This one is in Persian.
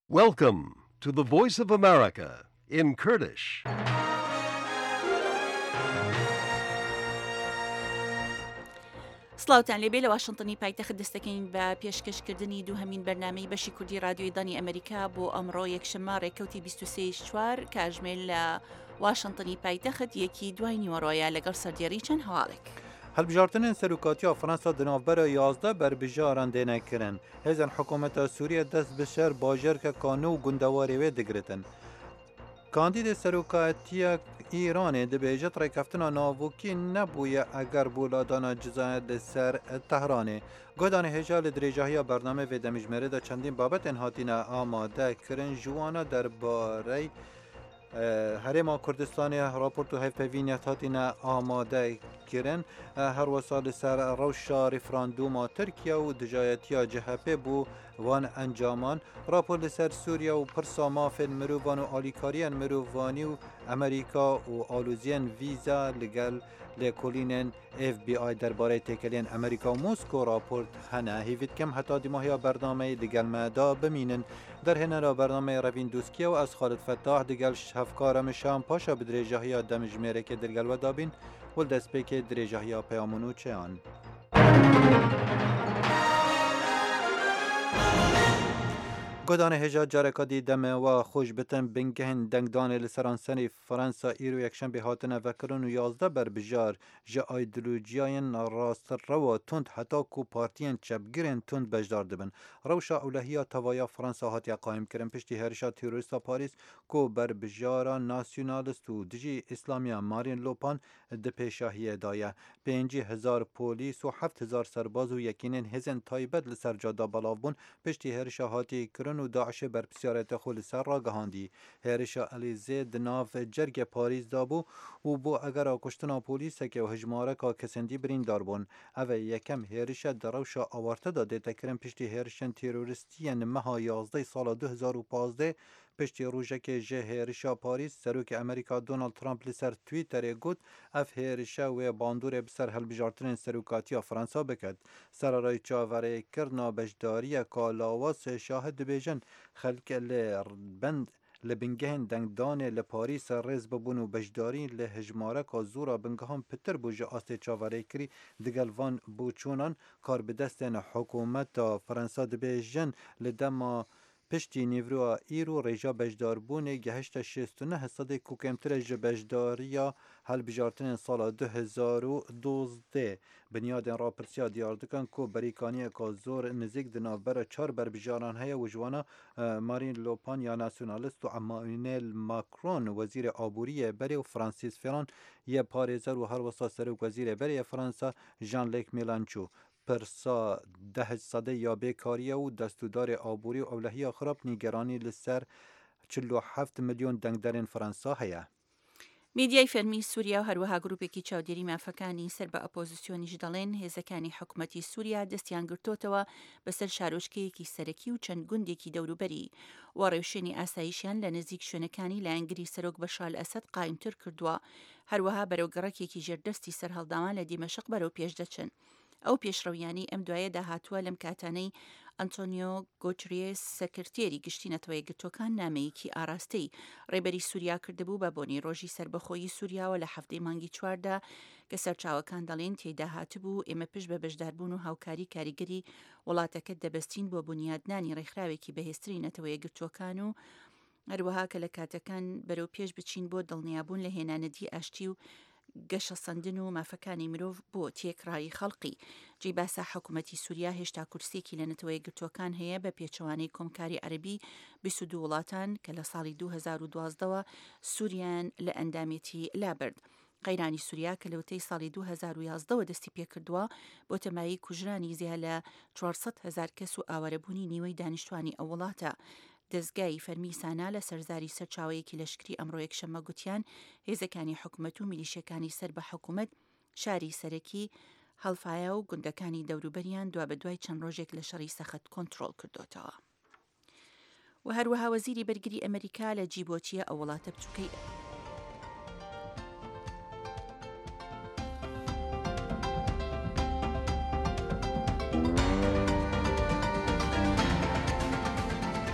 Welcome to the Voice of America in Kurdish. سڵاوتان لێبێ لە واشنتنی پایتەخت دەستەکەین بە پێشکەشکردنی دووهەمین بەرنامەی بەشی کوردی رادیۆی دانی ئەمریکا بۆ ئەمڕۆ یەکشەممە ڕێکەوتی 23 کاتژمێر لە واشنتنی پایتەخت یەکی دوای نیوەڕۆیە لەگەڵ سەردێڕی چەند هەواڵێک. هەڵبژارتنên serokatiya Fransa di navbera 11 berbijaran dê nekirin. Hêzên hikûmeta Sûriye dest bi şer bajarkeka nû gundewarê wê digiritin. Kandîdê serokatiya Îranê dibêje rêkeftina navokî nebûye eger boladana cizayê li ser Tehranê. Godanê hêja li dirêjahiya bername vê demîjmerê de çendîn babetên hatine amade kirin ji wan derbarey Herêma Kurdistanê raport û hevpevîniyet hatine amade kirin her wesa li ser rewşa referandûma Tirkiye û dijayetiya CHP bû van encaman rapor li ser Sûriye û pirsa mafên mirovan û alîkariyên mirovanî û Amerîka û alûziyên vîza li gel lêkolînên FBI derbarê têkeliyên Amerîka û Mosko raport hene hêvî dikim heta dîmahiya bernameyê digel me da bimînin. Derhênera bernameyê Revîn Dûskiye û ez Xalid Fettah digel hevkara min Şam paşa bi dirêjahiya demijmêrekê dirgel we dabîn û li destpêkê dirêjahiya peyamun û çeyan. Godanê hêja careka dî demê we xweş bitin bingehên dengdanê li seranserê Fransa îro yekşembê hatine vekirin û 11 berbijar ji aydolojiyayên rastrewa tund heta ku partiyên çepgirên tund bejdar dibin. Rewşa ewlehiya tevaya Fransa hatiye qaîmkirin piştî herişa terorîsta Parîs ku berbijara nasyonalîst û dijî İslamiya Marine Le Pen di pêşahiyê daye. 5,000 polîs û 7,000 serbaz û yekînên hêzên taybet li ser cada belav bûn piştî herişa hatiyê kirin û Daişê berpirsiyareta xwe li ser ragihandî. Herişa Elîzê di nav cergê Parîs da bû û bû egera kuştina polîsekê û hejmareka kesendî birîndar bûn. Ev ê yekem herişa di rewşa awarte da dêtekirin piştî herişên terorîstiyên meha 11 sala 2015 piştî rojekê ji herişa Parîs serokê Amerîka Donald Trump li ser Twitterê got ev herişa wê bandorê bi ser hilbijartinên serokatiya Fransa biket. Serarayê çaverêkirina beşdariyeka lawaz şahid dibêjin xelk li bingehên dengdanê li Parîsê rêz bibûn û beşdarî li hejmareka zûra bingehan pitir bû ji astê çaverêkirî digel van bûçûnan kar bi destên hikûmeta Fransa dibêjin li dema piştî nîvroya îro rêja bejdarbûnê gihişte 69 sedê ku kêmtir ji bejdariya helbijartinên sala 2012. Binyadên rapirsiya diyar dikin ku berîkaniyeka zor nizîk di navbera çar berbijaran heye û ji wan Marine Le Pen ya nasyonalîst û Emmanuel Macron wezîrê aboriyê berê û Francis Ferrand yê parêzer û her wesa serokwezîrê berê Fransa Jean-Luc Mélenchon. Pirsa 10 sedê ya bêkariye û destûdarê aborî û ewlehiya xirab nîgeranî li ser 47 milyon dengderên Fransa heye. میدیای فەرمی سووریا و هەروەها گروپێکی چاودێری مافەکانی سەر بە ئەپۆزیسیۆنیش دەڵێن هێزەکانی حکوومەتی سووریا دەستیان گرتوتەوە بەسەر شارۆچکەیەکی سەرەکی و چەند گوندێکی دەوروبەری و ڕێوشێنی ئاسایشیان لە نزیک شوێنەکانی لایەنگری سەرۆک بەشار ئەسەد قایمتر کردووە هەروەها بەرەوگەڕێکێکی ژێردەستی سەرهەڵداوان لە دیمەشق بەرەو پێش دەچن. ئەو پێشڕەویانی ئەم دوایە داهاتووە لەم کاتانەی ئەنتۆنیۆ گۆتریێس سەکرتێری گشتی نەتەوەی گرتوەکان نامەیەکی ئاراستەی ڕێبەری سووریا کردبوو بە بۆنی ڕۆژی سربەخۆیی سووریاوە لە هەفتەی مانگی چواردا کە سەرچاوەکان دەڵێن تێیدا هاتبوو ئێمە پشت بە بەشداربوون و هاوکاری کاریگەری وڵاتەکە دەبەستین بۆ بنیادنانی ڕێکخراوێکی بەهێزتری نەتەوەی گرتوەکان و هەروەها کە لە کاتەکان بەرەو پێش بچین بۆ دڵنیابوون لە هێنانەتی ئاشتی و گەشە سندن و مافەکانی مرۆڤ بۆ تێکڕایی خەڵقی. جێی باسا حکوومەتی سووریا هێشتا کورسێکی لە نەتەوەی گرتوەکان هەیە بە پێچەوانەی کۆمکاری عەربی 22 وڵاتان کە لە ساڵی 2012ەوە سووریان لە ئەندامێتی لابرد. قەیرانی سووریا کە لەوتەی ساڵی 2011ەوە دەستی پێکردووە بۆ تەمایی کوژرانی زیاد لە 400,000 کەس و ئاوارەبوونی نیوەی دانیشتوانی ئەو وڵاتە. دەستگای فەرمی سانا لە سەرزاری سەرچاوەیەکی لەشکری ئەمڕۆ یەکشەممە گوتیان هێزەکانی حکوومەت و میلیشەکانی سەر بە حکوومەت شاری سەرەکی هەڵفایە و گوندەکانی دەوروبەریان دوا بە دوای چەند ڕۆژێک لە شەڕی سەخت کۆنتڕۆڵ کردوتەوە. و هەروەها وەزیری بەرگری ئەمریکا لە جیبۆتیە ئەو وڵاتە بچووکەی